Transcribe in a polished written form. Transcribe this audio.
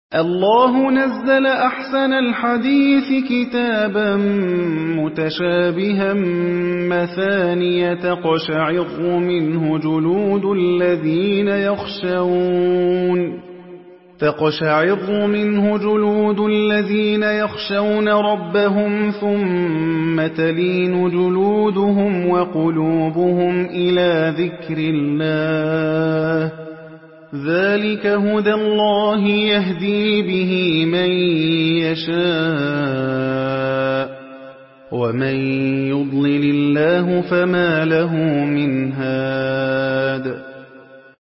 الله نزل أحسن الحديث كتابا متشابها مثانية تقشعر منه جلود الذين يخشون ربهم ثم تلين جلودهم وقلوبهم إلى ذكر الله ذلك هدى الله يهدي به من يشاء ومن يضلل الله فما له من هاد